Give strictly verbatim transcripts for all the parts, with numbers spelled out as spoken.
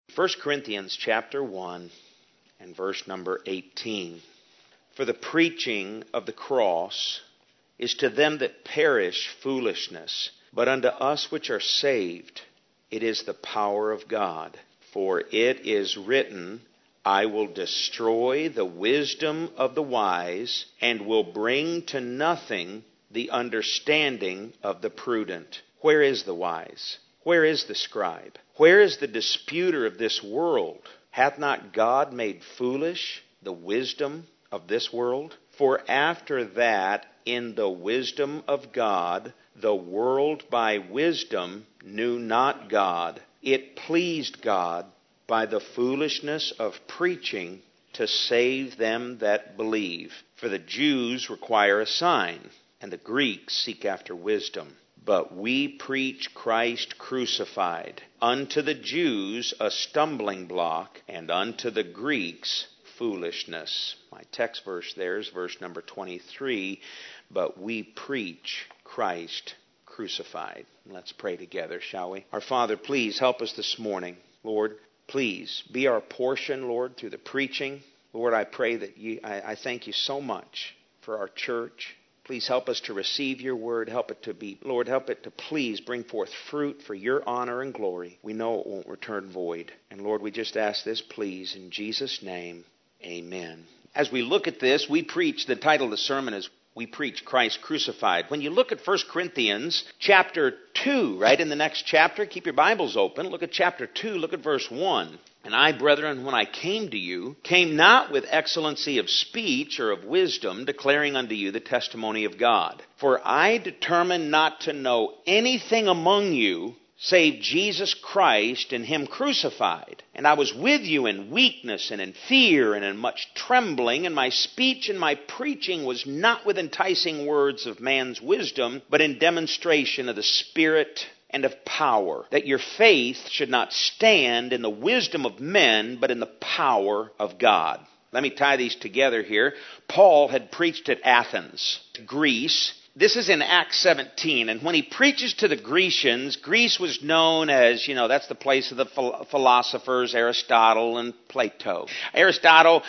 First Corinthians chapter one and verse number eighteen. For the preaching of the cross is to them that perish foolishness, but unto us which are saved it is the power of God. For it is written, I will destroy the wisdom of the wise, and will bring to nothing the understanding of the prudent. Where is the wise? Where is the scribe? Where is the disputer of this world? Hath not God made foolish the wisdom of this world? For after that, in the wisdom of God, the world by wisdom knew not God. It pleased God by the foolishness of preaching to save them that believe. For the Jews require a sign, and the Greeks seek after wisdom. But we preach Christ crucified, unto the Jews a stumbling block, and unto the Greeks foolishness. My text verse there is verse number twenty-three. But we preach Christ crucified. Let's pray together, shall we? Our Father, please help us this morning. Lord, please be our portion, Lord, through the preaching. Lord, I pray that you, I, I thank you so much for our church. Please help us to receive your word. Help it to be, Lord, help it to please bring forth fruit for your honor and glory. We know it won't return void. And Lord, we just ask this, please, in Jesus' name, amen. As we look at this, we preach, the title of the sermon is, We Preach Christ Crucified. When you look at First Corinthians chapter two, right in the next chapter, keep your Bibles open. Look at chapter two, look at verse one. And I, brethren, when I came to you, came not with excellency of speech or of wisdom, declaring unto you the testimony of God. For I determined not to know anything among you save Jesus Christ and him crucified. And I was with you in weakness and in fear and in much trembling, and my speech and my preaching was not with enticing words of man's wisdom, but in demonstration of the Spirit and of power, that your faith should not stand in the wisdom of men, but in the power of God. Let me tie these together here. Paul had preached at Athens, Greece. This is in Acts seventeen, and when he preaches to the Grecians, Greece was known as, you know, that's the place of the philosophers, Aristotle and Plato. Aristotle,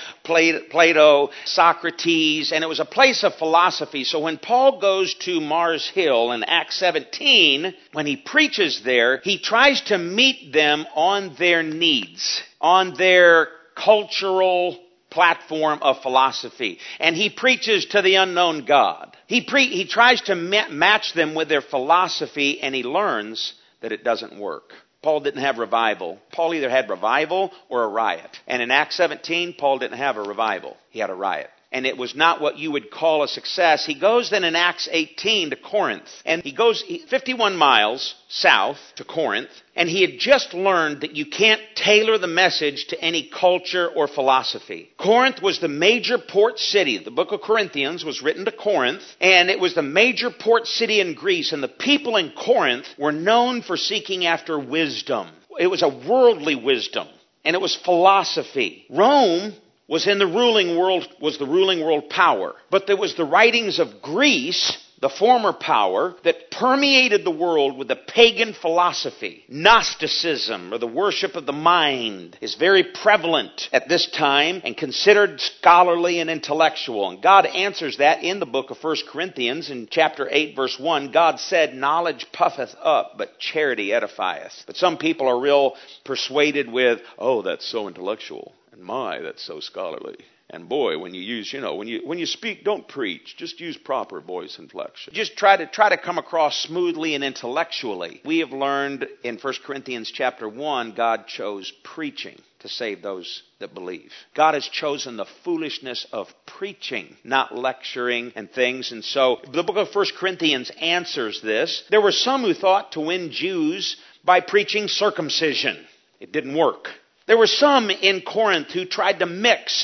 Plato, Socrates, and it was a place of philosophy. So when Paul goes to Mars Hill in Acts seventeen, when he preaches there, he tries to meet them on their needs, on their cultural platform of philosophy. And he preaches to the unknown God. He pre- he tries to ma- match them with their philosophy, and he learns that it doesn't work. Paul didn't have revival. Paul either had revival or a riot. And in Acts seventeen, Paul didn't have a revival. He had a riot. And it was not what you would call a success. He goes then in Acts eighteen to Corinth. And he goes fifty-one miles south to Corinth. And he had just learned that you can't tailor the message to any culture or philosophy. Corinth was the major port city. The book of Corinthians was written to Corinth. And it was the major port city in Greece. And the people in Corinth were known for seeking after wisdom. It was a worldly wisdom. And it was philosophy. Rome was in the ruling world, was the ruling world power. But there was the writings of Greece, the former power, that permeated the world with the pagan philosophy. Gnosticism, or the worship of the mind, is very prevalent at this time and considered scholarly and intellectual. And God answers that in the book of First Corinthians in chapter eight, verse one. God said, knowledge puffeth up, but charity edifieth. But some people are real persuaded with, oh, that's so intellectual. And my, that's so scholarly. And boy, when you use, you know, when you when you speak, don't preach. Just use proper voice inflection. Just try to try to come across smoothly and intellectually. We have learned in First Corinthians chapter one, God chose preaching to save those that believe. God has chosen the foolishness of preaching, not lecturing and things. And so the book of First Corinthians answers this. There were some who thought to win Jews by preaching circumcision. It didn't work. There were some in Corinth who tried to mix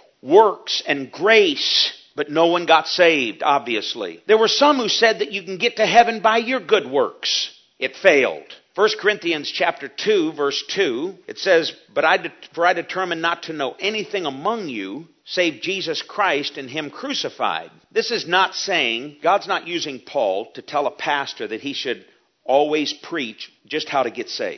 works and grace, but no one got saved, obviously. There were some who said that you can get to heaven by your good works. It failed. First Corinthians chapter two, verse two, it says, But I de- for I determined not to know anything among you save Jesus Christ and him crucified. This is not saying, God's not using Paul to tell a pastor that he should always preach just how to get saved.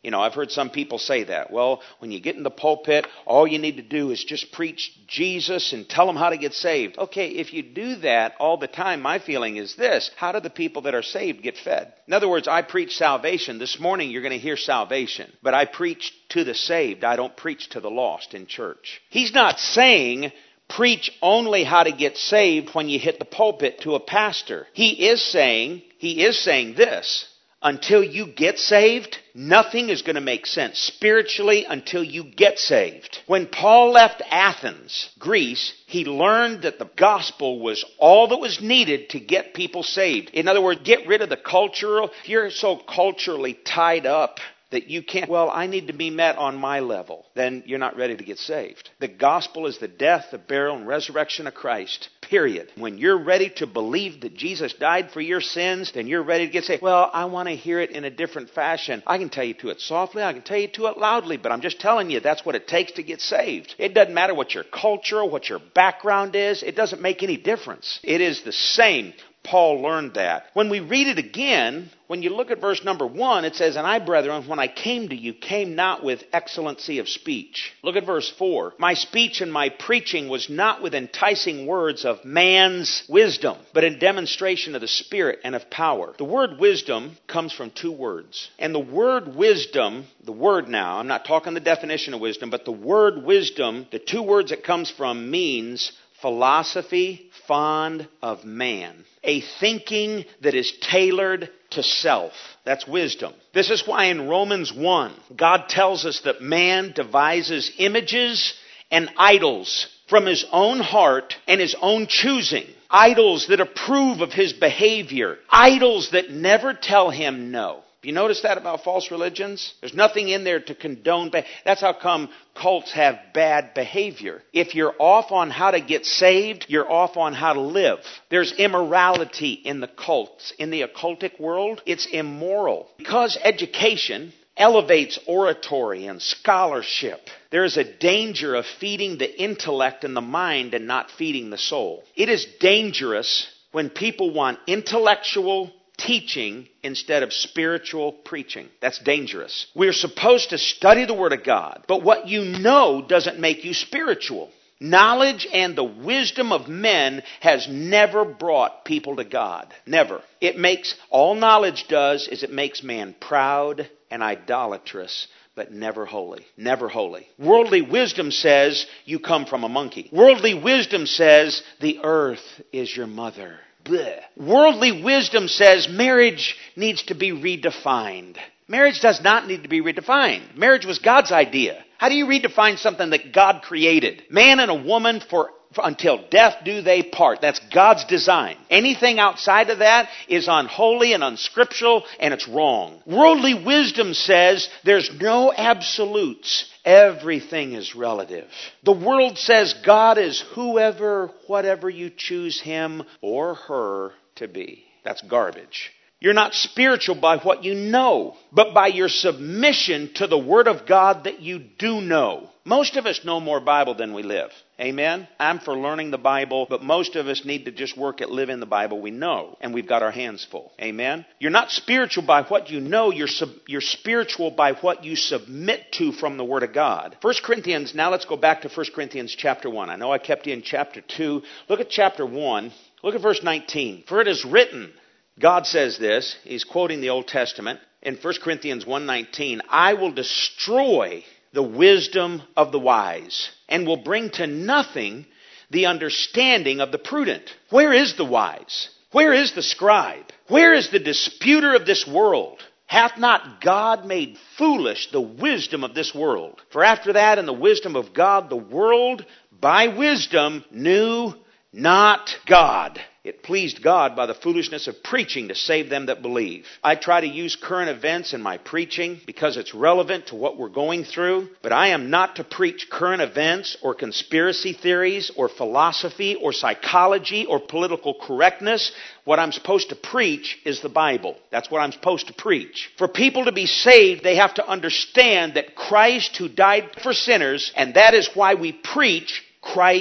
You know, I've heard some people say that. Well, when you get in the pulpit, all you need to do is just preach Jesus and tell them how to get saved. Okay, if you do that all the time, my feeling is this: how do the people that are saved get fed? In other words, I preach salvation. This morning you're going to hear salvation. But I preach to the saved. I don't preach to the lost in church. He's not saying preach only how to get saved when you hit the pulpit to a pastor. He is saying, he is saying this: until you get saved, nothing is going to make sense spiritually until you get saved. When Paul left Athens, Greece, he learned that the gospel was all that was needed to get people saved. In other words, get rid of the cultural. If you're so culturally tied up that you can't, well, I need to be met on my level, then you're not ready to get saved. The gospel is the death, the burial, and resurrection of Christ. Period. When you're ready to believe that Jesus died for your sins, then you're ready to get saved. Well, I want to hear it in a different fashion. I can tell you to it softly. I can tell you to it loudly. But I'm just telling you, that's what it takes to get saved. It doesn't matter what your culture, what your background is. It doesn't make any difference. It is the same. Paul learned that. When we read it again, when you look at verse number one, it says, "And I, brethren, when I came to you, came not with excellency of speech." Look at verse four. "My speech and my preaching was not with enticing words of man's wisdom, but in demonstration of the Spirit and of power." The word wisdom comes from two words. And the word wisdom, the word now, I'm not talking the definition of wisdom, but the word wisdom, the two words it comes from means philosophy fond of man. A thinking that is tailored to self. That's wisdom. This is why in Romans one, God tells us that man devises images and idols from his own heart and his own choosing. Idols that approve of his behavior. Idols that never tell him no. You notice that about false religions? There's nothing in there to condone. Be- That's how come cults have bad behavior. If you're off on how to get saved, you're off on how to live. There's immorality in the cults. In the occultic world, it's immoral. Because education elevates oratory and scholarship, there is a danger of feeding the intellect and the mind and not feeding the soul. It is dangerous when people want intellectual teaching instead of spiritual preaching. That's dangerous. We're supposed to study the Word of God, but what you know doesn't make you spiritual. Knowledge and the wisdom of men has never brought people to God. Never. It makes, all knowledge does is it makes man proud and idolatrous, but never holy. Never holy. Worldly wisdom says you come from a monkey. Worldly wisdom says the earth is your mother. Blech. Worldly wisdom says marriage needs to be redefined. Marriage does not need to be redefined. Marriage was God's idea. How do you redefine something that God created? Man and a woman for, for until death do they part. That's God's design. Anything outside of that is unholy and unscriptural, and it's wrong. Worldly wisdom says there's no absolutes. Everything is relative. The world says God is whoever, whatever you choose him or her to be. That's garbage. You're not spiritual by what you know, but by your submission to the Word of God that you do know. Most of us know more Bible than we live. Amen? I'm for learning the Bible, but most of us need to just work at living the Bible we know, and we've got our hands full. Amen? You're not spiritual by what you know. You're, sub- you're spiritual by what you submit to from the Word of God. First Corinthians, now let's go back to First Corinthians chapter one. I know I kept you in chapter two. Look at chapter one. Look at verse nineteen. "For it is written," God says this, he's quoting the Old Testament, in First Corinthians one nineteen, "I will destroy the wisdom of the wise, and will bring to nothing the understanding of the prudent." Where is the wise? Where is the scribe? Where is the disputer of this world? "Hath not God made foolish the wisdom of this world? For after that, in the wisdom of God, the world by wisdom knew not God. It pleased God by the foolishness of preaching to save them that believe." I try to use current events in my preaching because it's relevant to what we're going through. But I am not to preach current events or conspiracy theories or philosophy or psychology or political correctness. What I'm supposed to preach is the Bible. That's what I'm supposed to preach. For people to be saved, they have to understand that Christ who died for sinners, and that is why we preach Christ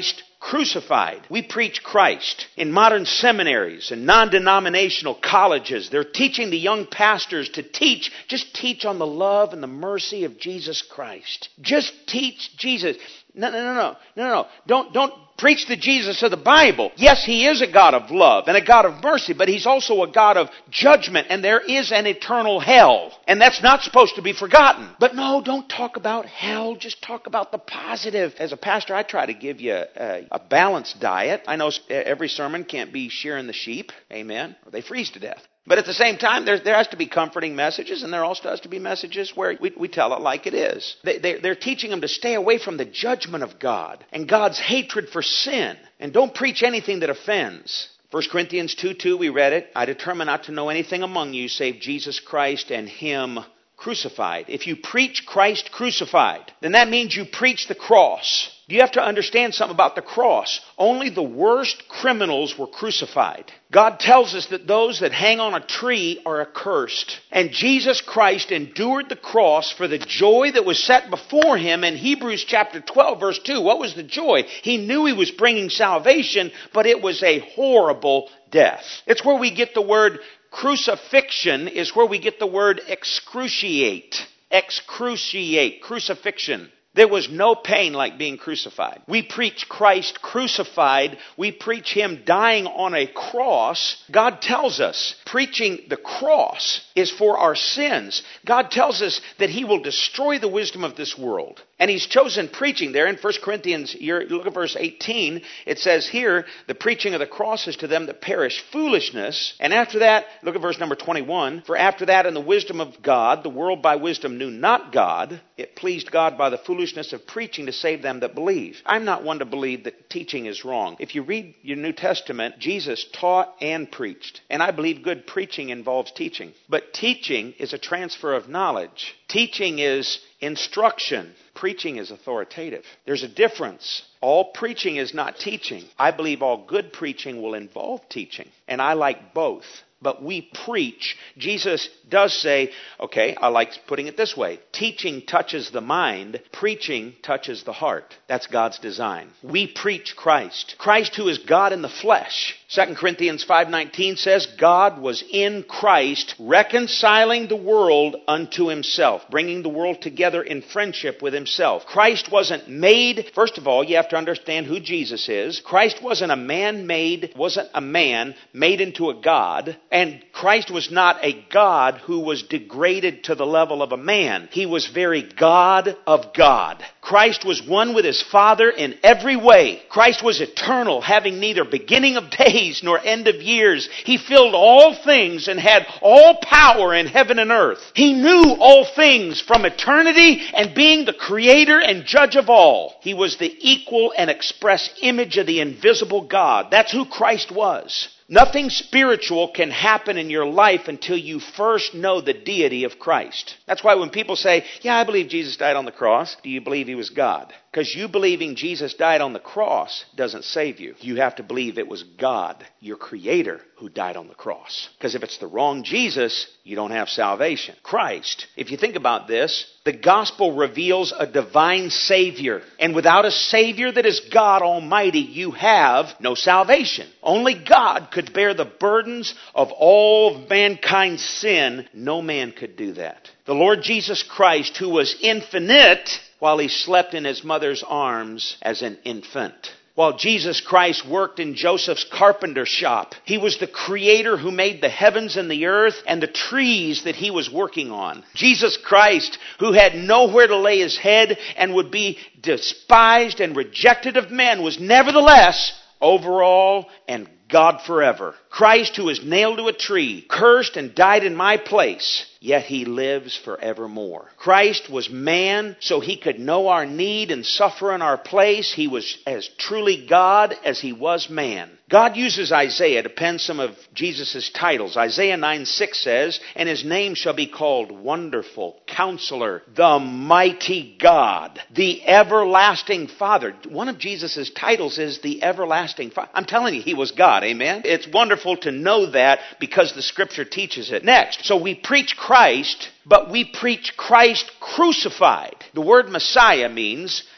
crucified. We preach Christ. In modern seminaries and non-denominational colleges, they're teaching the young pastors to teach, just teach on the love and the mercy of Jesus Christ. Just teach Jesus. No, no, no, no, no, no. Don't, don't preach the Jesus of the Bible. Yes, He is a God of love and a God of mercy, but He's also a God of judgment, and there is an eternal hell. And that's not supposed to be forgotten. But no, don't talk about hell. Just talk about the positive. As a pastor, I try to give you a, a balanced diet. I know every sermon can't be shearing the sheep. Amen. Or they freeze to death. But at the same time, there, there has to be comforting messages, and there also has to be messages where we, we tell it like it is. They, they, they're teaching them to stay away from the judgment of God and God's hatred for sin. And don't preach anything that offends. First Corinthians two two, we read it. I determine not to know anything among you save Jesus Christ and Him crucified. If you preach Christ crucified, then that means you preach the cross. You have to understand something about the cross. Only the worst criminals were crucified. God tells us that those that hang on a tree are accursed. And Jesus Christ endured the cross for the joy that was set before Him in Hebrews chapter twelve verse two. What was the joy? He knew He was bringing salvation, but it was a horrible death. It's where we get the word crucifixion, is where we get the word excruciate. Excruciate. Crucifixion. There was no pain like being crucified. We preach Christ crucified. We preach Him dying on a cross. God tells us preaching the cross is for our sins. God tells us that He will destroy the wisdom of this world. And He's chosen preaching there in First Corinthians, look at verse eighteen. It says here, the preaching of the cross is to them that perish foolishness. And after that, look at verse number twenty-one. For after that in the wisdom of God, the world by wisdom knew not God. It pleased God by the foolishness of preaching to save them that believe. I'm not one to believe that teaching is wrong. If you read your New Testament, Jesus taught and preached. And I believe good preaching involves teaching. But teaching is a transfer of knowledge. Teaching is instruction. Preaching is authoritative. There's a difference. All preaching is not teaching. I believe all good preaching will involve teaching. And I like both. But we preach. Jesus does say, okay, I like putting it this way. Teaching touches the mind. Preaching touches the heart. That's God's design. We preach Christ. Christ who is God in the flesh. Second Corinthians five nineteen says, God was in Christ reconciling the world unto Himself, bringing the world together in friendship with Himself. Christ wasn't made. First of all, you have to understand who Jesus is. Christ wasn't a man made, wasn't a man made into a God. And Christ was not a God who was degraded to the level of a man. He was very God of God. Christ was one with His Father in every way. Christ was eternal, having neither beginning of days nor end of years. He filled all things and had all power in heaven and earth. He knew all things from eternity, and being the creator and judge of all, He was the equal and express image of the invisible God. That's who Christ was. Nothing spiritual can happen in your life until you first know the deity of Christ. That's why when people say, yeah, I believe Jesus died on the cross, do you believe He was God? Because you believing Jesus died on the cross doesn't save you. You have to believe it was God, your Creator, who died on the cross. Because if it's the wrong Jesus, you don't have salvation. Christ, if you think about this, the gospel reveals a divine Savior. And without a Savior that is God Almighty, you have no salvation. Only God could bear the burdens of all of mankind's sin. No man could do that. The Lord Jesus Christ, who was infinite while He slept in His mother's arms as an infant. While Jesus Christ worked in Joseph's carpenter shop, He was the Creator who made the heavens and the earth and the trees that He was working on. Jesus Christ, who had nowhere to lay His head and would be despised and rejected of men, was nevertheless over all and God forever. Christ, who was nailed to a tree, cursed and died in my place, yet He lives forevermore. Christ was man, so He could know our need and suffer in our place. He was as truly God as He was man. God uses Isaiah to pen some of Jesus' titles. Isaiah nine six says, and His name shall be called Wonderful, Counselor, the Mighty God, the Everlasting Father. One of Jesus' titles is the Everlasting Father. I'm telling you, He was God, amen? It's wonderful to know that because the Scripture teaches it. Next, so we preach Christ, but we preach Christ crucified. The word Messiah means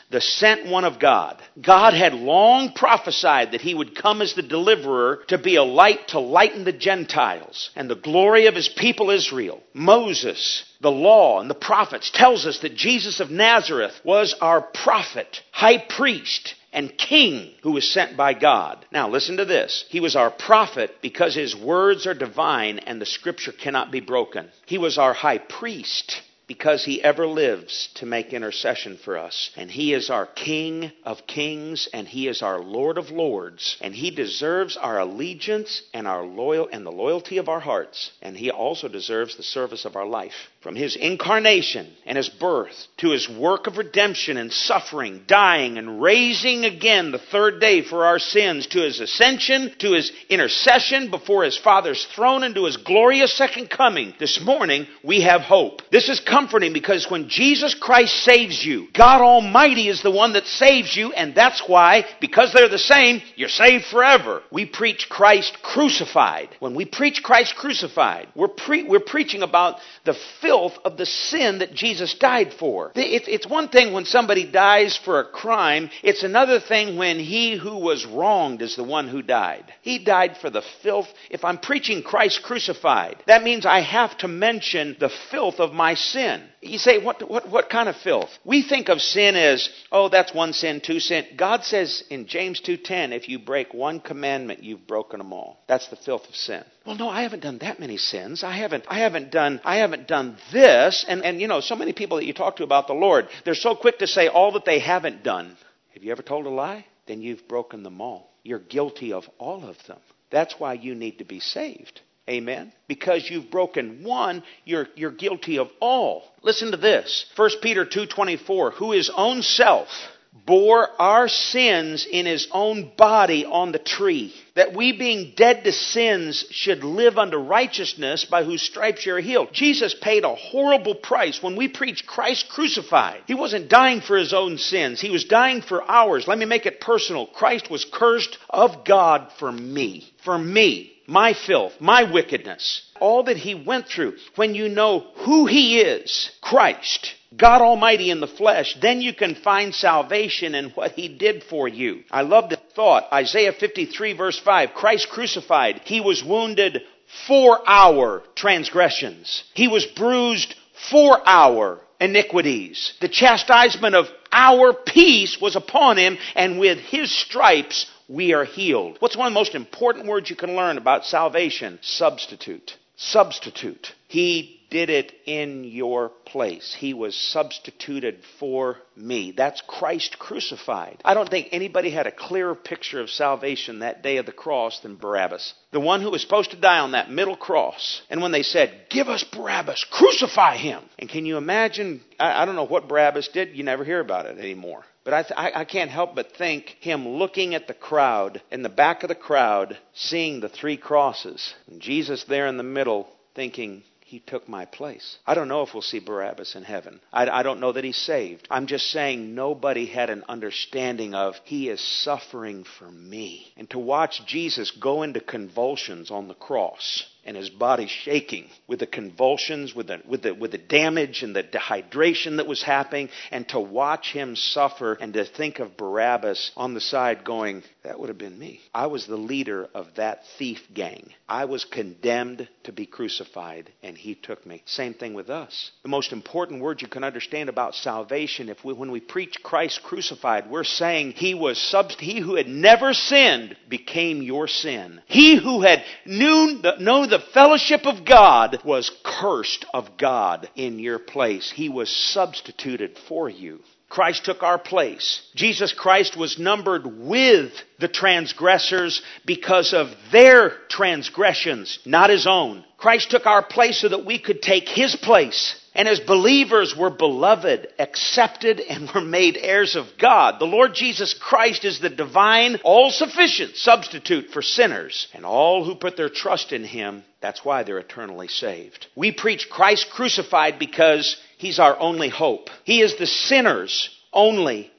the sent one of God. God had long prophesied that he would come as the deliverer to be a light to lighten the Gentiles and the glory of his people Israel. Moses, the law, and the prophets tells us that Jesus of Nazareth was our prophet, high priest, and king who was sent by God. Now listen to this. He was our prophet because his words are divine and the scripture cannot be broken. He was our high priest because he ever lives to make intercession for us. And he is our King of kings, and he is our Lord of lords, and he deserves our allegiance and our loyal and the loyalty of our hearts. And he also deserves the service of our life. From his incarnation and his birth to his work of redemption and suffering, dying and raising again the third day for our sins, to his ascension, to his intercession before his Father's throne, and to his glorious second coming, this morning we have hope. This is comforting because when Jesus Christ saves you, God Almighty is the one that saves you, and that's why, because they're the same, you're saved forever. We preach Christ crucified. When we preach Christ crucified, we're, pre- we're preaching about the filth of the sin that Jesus died for. It's, it's one thing when somebody dies for a crime. It's another thing when he who was wronged is the one who died. He died for the filth. If I'm preaching Christ crucified, that means I have to mention the filth of my sin. You say, what, what, what kind of filth? We think of sin as, oh, that's one sin, two sin. God says in James two ten, if you break one commandment, you've broken them all. That's the filth of sin. Well, no, I haven't done that many sins. I haven't, I haven't done, I haven't done this. And, and you know, so many people that you talk to about the Lord, they're so quick to say all that they haven't done. Have you ever told a lie? Then you've broken them all. You're guilty of all of them. That's why you need to be saved. Amen? Because you've broken one, you're, you're guilty of all. Listen to this. First Peter two twenty-four, who his own self bore our sins in his own body on the tree, that we being dead to sins should live unto righteousness, by whose stripes you are healed. Jesus paid a horrible price. When we preach Christ crucified, he wasn't dying for his own sins. He was dying for ours. Let me make it personal. Christ was cursed of God for me. For me. My filth, my wickedness, all that he went through. When you know who he is, Christ, God Almighty in the flesh, then you can find salvation in what he did for you. I love the thought. Isaiah fifty-three verse five, Christ crucified, he was wounded for our transgressions. He was bruised for our iniquities. The chastisement of our peace was upon him, and with his stripes we are healed. What's one of the most important words you can learn about salvation? Substitute. Substitute. He did it in your place. He was substituted for me. That's Christ crucified. I don't think anybody had a clearer picture of salvation that day of the cross than Barabbas. The one who was supposed to die on that middle cross. And when they said, give us Barabbas, crucify him. And can you imagine, I, I don't know what Barabbas did. You never hear about it anymore. But I, th- I can't help but think him looking at the crowd, in the back of the crowd, seeing the three crosses, and Jesus there in the middle thinking, he took my place. I don't know if we'll see Barabbas in heaven. I, I don't know that he's saved. I'm just saying nobody had an understanding of he is suffering for me. And to watch Jesus go into convulsions on the cross, and his body shaking with the convulsions, with the, with the, with the damage and the dehydration that was happening, and to watch him suffer, and to think of Barabbas on the side going, that would have been me. I was the leader of that thief gang. I was condemned to be crucified, and he took me. Same thing with us. The most important word you can understand about salvation, if we, when we preach Christ crucified, we're saying he was sub, he who had never sinned became your sin. He who had knew the, know the The fellowship of God was cursed of God in your place. He was substituted for you. Christ took our place. Jesus Christ was numbered with the transgressors because of their transgressions, not his own. Christ took our place so that we could take his place. And as believers, we're beloved, accepted, and we're made heirs of God. The Lord Jesus Christ is the divine, all-sufficient substitute for sinners. And all who put their trust in him, that's why they're eternally saved. We preach Christ crucified because he's our only hope. He is the sinner's only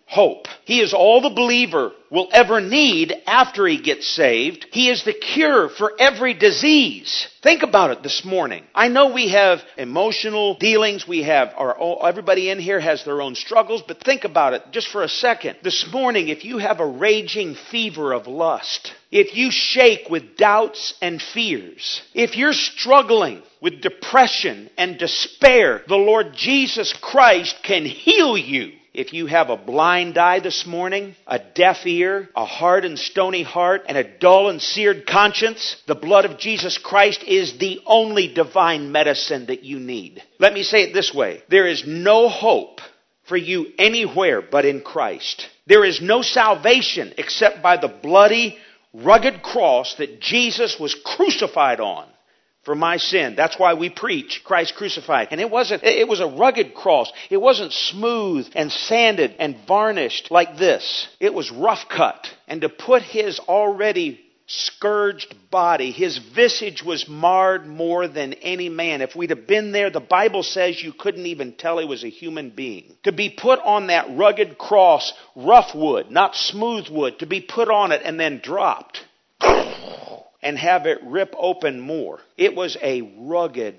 hope. He is all the believer will ever need after he gets saved. He is the cure for every disease. Think about it this morning. I know we have emotional dealings. We have our, everybody in here has their own struggles, but think about it just for a second. This morning, if you have a raging fever of lust, if you shake with doubts and fears, if you're struggling with depression and despair, the Lord Jesus Christ can heal you. If you have a blind eye this morning, a deaf ear, a hard and stony heart, and a dull and seared conscience, the blood of Jesus Christ is the only divine medicine that you need. Let me say it this way. There is no hope for you anywhere but in Christ. There is no salvation except by the bloody, rugged cross that Jesus was crucified on for my sin. That's why we preach Christ crucified. And it wasn't, it was a rugged cross. It wasn't smooth and sanded and varnished like this. It was rough cut. And to put his already scourged body, his visage was marred more than any man. If we'd have been there, the Bible says you couldn't even tell he was a human being. To be put on that rugged cross, rough wood, not smooth wood, to be put on it and then dropped and have it rip open more. It was a rugged,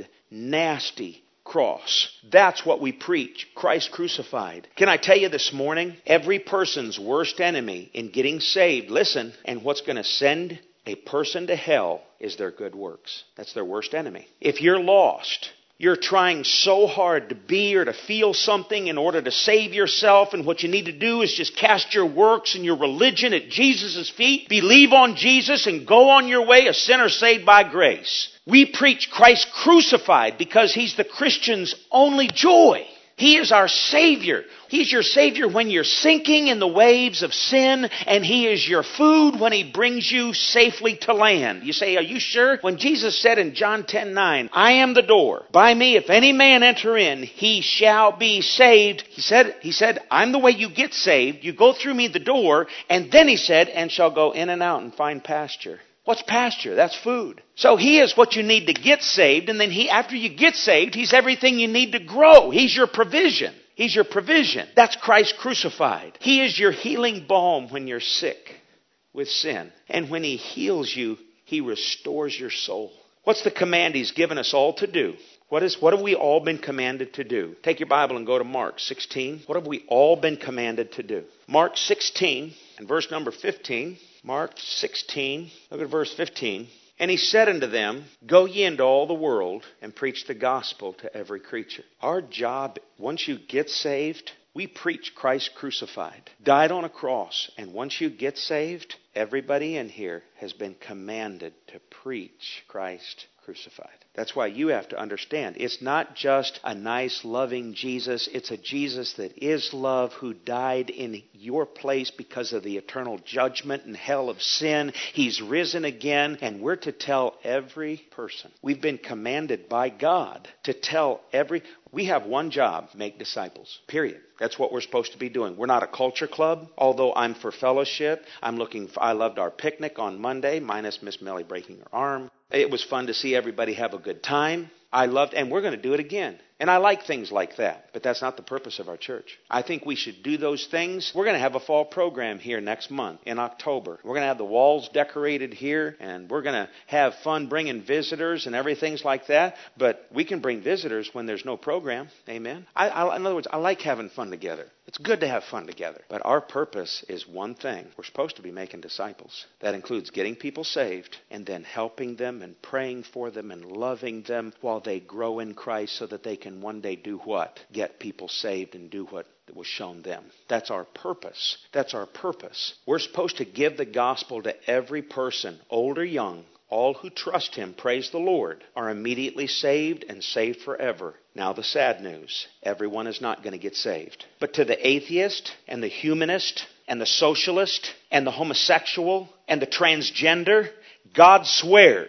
nasty cross. That's what we preach, Christ crucified. Can I tell you this morning, every person's worst enemy in getting saved, listen, and what's going to send a person to hell is their good works. That's their worst enemy. If you're lost, you're trying so hard to be or to feel something in order to save yourself, and what you need to do is just cast your works and your religion at Jesus' feet, believe on Jesus, and go on your way, a sinner saved by grace. We preach Christ crucified because he's the Christian's only joy. He is our Savior. He's your Savior when you're sinking in the waves of sin, and He is your food when He brings you safely to land. You say, are you sure? When Jesus said in John ten nine, I am the door. By me, if any man enter in, he shall be saved. He said, He said, I'm the way you get saved. You go through me the door, and then He said, and shall go in and out and find pasture. What's pasture? That's food. So He is what you need to get saved, and then He, after you get saved, He's everything you need to grow. He's your provision. He's your provision. That's Christ crucified. He is your healing balm when you're sick with sin. And when He heals you, He restores your soul. What's the command He's given us all to do? What is, what have we all been commanded to do? Take your Bible and go to Mark sixteen. What have we all been commanded to do? Mark sixteen and verse number fifteen. Mark sixteen, look at verse fifteen. And He said unto them, go ye into all the world and preach the gospel to every creature. Our job, once you get saved, we preach Christ crucified, died on a cross. And once you get saved, everybody in here has been commanded to preach Christ crucified. That's why you have to understand, it's not just a nice, loving Jesus. It's a Jesus that is love, who died in your place because of the eternal judgment and hell of sin. He's risen again, and we're to tell every person. We've been commanded by God to tell every... We have one job, make disciples, period. That's what we're supposed to be doing. We're not a culture club, although I'm for fellowship. I'm looking for, I loved our picnic on Monday, minus Miss Melly breaking her arm. It was fun to see everybody have a good time. I loved, and we're going to do it again. And I like things like that, but that's not the purpose of our church. I think we should do those things. We're going to have a fall program here next month in October. We're going to have the walls decorated here, and we're going to have fun bringing visitors and everything like that. But we can bring visitors when there's no program. Amen. I, I, in other words, I like having fun together. It's good to have fun together. But our purpose is one thing. We're supposed to be making disciples. That includes getting people saved and then helping them and praying for them and loving them while they grow in Christ so that they can one day do what? Get people saved and do what was shown them. That's our purpose. That's our purpose. We're supposed to give the gospel to every person, old or young. All who trust Him, praise the Lord, are immediately saved and saved forever. Now the sad news, everyone is not going to get saved. But to the atheist and the humanist and the socialist and the homosexual and the transgender, God swears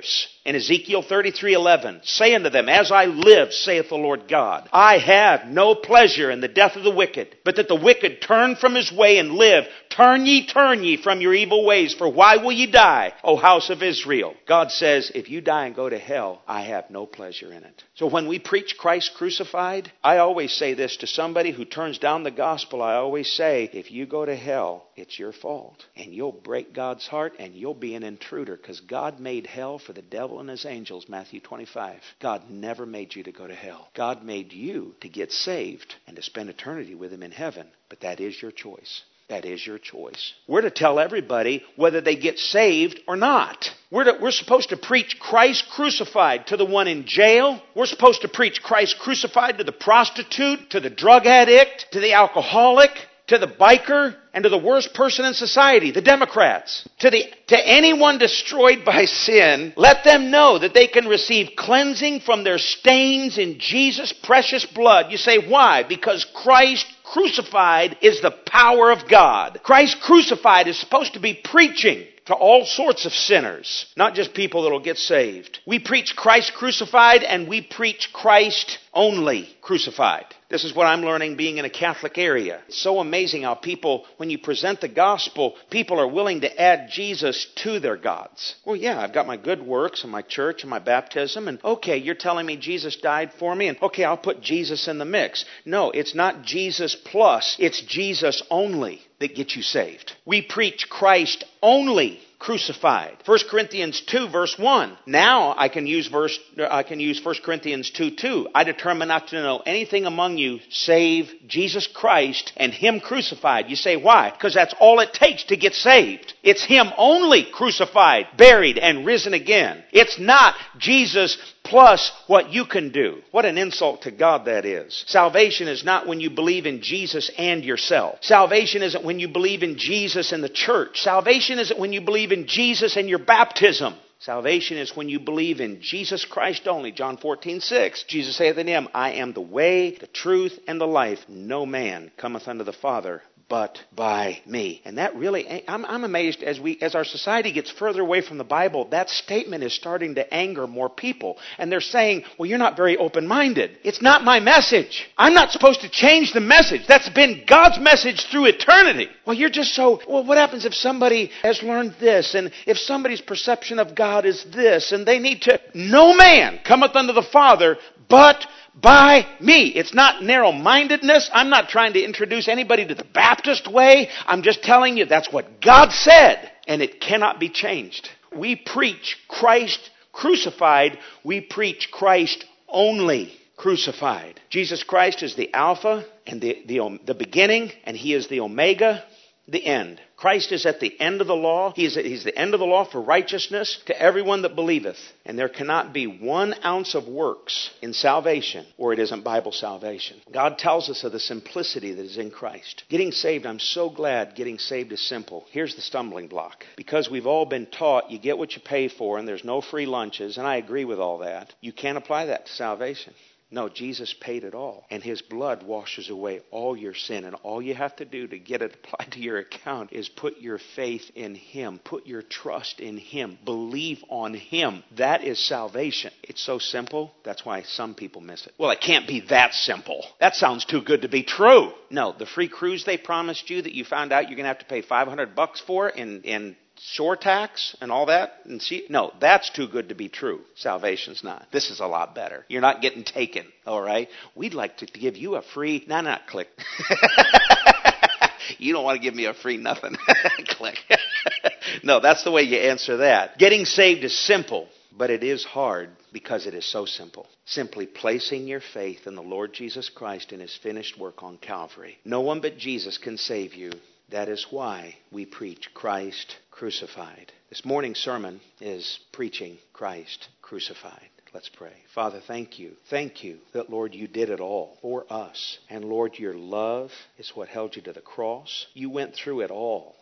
in Ezekiel thirty-three eleven, say unto them, as I live, saith the Lord God, I have no pleasure in the death of the wicked, but that the wicked turn from his way and live. Turn ye, turn ye from your evil ways, for why will ye die, O house of Israel? God says, if you die and go to hell, I have no pleasure in it. So when we preach Christ crucified, I always say this to somebody who turns down the gospel. I always say, if you go to hell, it's your fault. And you'll break God's heart and you'll be an intruder, because God made hell for the devil and his angels, Matthew twenty-five. God never made you to go to hell. God made you to get saved and to spend eternity with him in heaven. But that is your choice. That is your choice. We're to tell everybody whether they get saved or not. We're, to, we're supposed to preach Christ crucified to the one in jail. We're supposed to preach Christ crucified to the prostitute, to the drug addict, to the alcoholic, to the biker, and to the worst person in society, the Democrats. To, the, to anyone destroyed by sin, let them know that they can receive cleansing from their stains in Jesus' precious blood. You say, why? Because Christ crucified is the power of God. Christ crucified is supposed to be preaching to all sorts of sinners, not just people that will get saved. We preach Christ crucified, and we preach Christ only crucified. This is what I'm learning being in a Catholic area. It's so amazing how people, when you present the gospel, people are willing to add Jesus to their gods. Well, yeah, I've got my good works and my church and my baptism, and okay, you're telling me Jesus died for me, and okay, I'll put Jesus in the mix. No, it's not Jesus plus, it's Jesus only that gets you saved. We preach Christ only crucified. First Corinthians two verse one. Now I can use verse I can use First Corinthians two two. I determine not to know anything among you save Jesus Christ and him crucified. You say, why? Because that's all it takes to get saved. It's him only crucified, buried, and risen again. It's not Jesus plus what you can do. What an insult to God that is. Salvation is not when you believe in Jesus and yourself. Salvation isn't when you believe in Jesus and the church. Salvation isn't when you believe in Jesus and your baptism. Salvation is when you believe in Jesus Christ only. John fourteen six. Jesus saith unto him, I am the way, the truth, and the life. No man cometh unto the Father but by me. And that really, I'm, I'm amazed as we, as our society gets further away from the Bible, that statement is starting to anger more people. And they're saying, well, you're not very open-minded. It's not my message. I'm not supposed to change the message. That's been God's message through eternity. Well, you're just so, well, what happens if somebody has learned this, and if somebody's perception of God is this, and they need to, no man cometh unto the Father but by me. It's not narrow-mindedness. I'm not trying to introduce anybody to the Baptist way. I'm just telling you that's what God said, and it cannot be changed. We preach Christ crucified. We preach Christ only crucified. Jesus Christ is the Alpha and the, the, the beginning, and he is the Omega, the end. Christ is at the end of the law. He is at, he's the end of the law for righteousness to everyone that believeth. And there cannot be one ounce of works in salvation, or it isn't Bible salvation. God tells us of the simplicity that is in Christ. Getting saved, I'm so glad getting saved is simple. Here's the stumbling block. Because we've all been taught you get what you pay for and there's no free lunches, and I agree with all that, you can't apply that to salvation. No, Jesus paid it all. And his blood washes away all your sin. And all you have to do to get it applied to your account is put your faith in him. Put your trust in him. Believe on him. That is salvation. It's so simple. That's why some people miss it. Well, it can't be that simple. That sounds too good to be true. No, the free cruise they promised you that you found out you're going to have to pay five hundred bucks for in, in shore tax and all that, and see, no, that's too good to be true. Salvation's not. This is a lot better. You're not getting taken, all right? We'd like to give you a free, no, no, click. You don't want to give me a free nothing. Click. No, that's the way you answer that. Getting saved is simple, but it is hard because it is so simple. Simply placing your faith in the Lord Jesus Christ and his finished work on Calvary. No one but Jesus can save you. That is why we preach Christ crucified. This morning's sermon is preaching Christ crucified. Let's pray. Father, thank you. Thank you that, Lord, you did it all for us. And, Lord, your love is what held you to the cross. You went through it all.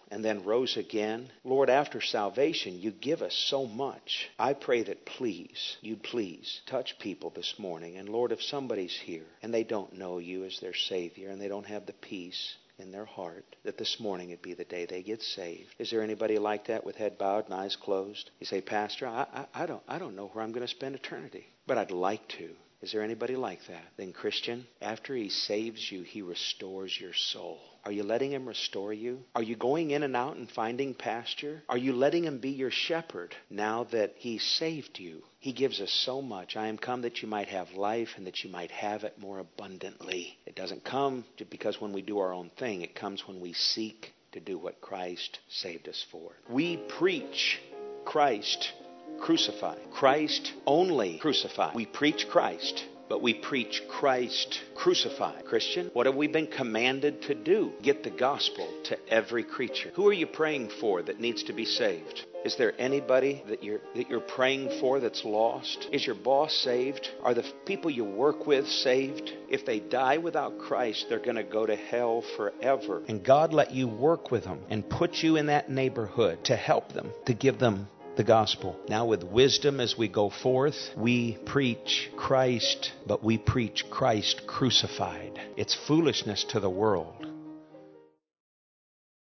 and then rose again. Lord, after salvation, you give us so much. I pray that please, you'd please touch people this morning. And Lord, if somebody's here and they don't know you as their Savior and they don't have the peace in their heart, that this morning it'd be the day they get saved. Is there anybody like that with head bowed and eyes closed? You say, Pastor, I, I, I don't I don't know where I'm going to spend eternity, but I'd like to. Is there anybody like that? Then Christian, after He saves you, He restores your soul. Are you letting Him restore you? Are you going in and out and finding pasture? Are you letting Him be your shepherd now that He saved you? He gives us so much. I am come that you might have life and that you might have it more abundantly. It doesn't come just because when we do our own thing. It comes when we seek to do what Christ saved us for. We preach Christ crucified. Christ only crucified. We preach Christ, but we preach Christ crucified. Christian, what have we been commanded to do? Get the gospel to every creature. Who are you praying for that needs to be saved? Is there anybody that you're that you're praying for that's lost? Is your boss saved? Are the people you work with saved? If they die without Christ, they're going to go to hell forever. And God let you work with them and put you in that neighborhood to help them, to give them the gospel. Now with wisdom as we go forth, we preach Christ, but we preach Christ crucified. It's foolishness to the world.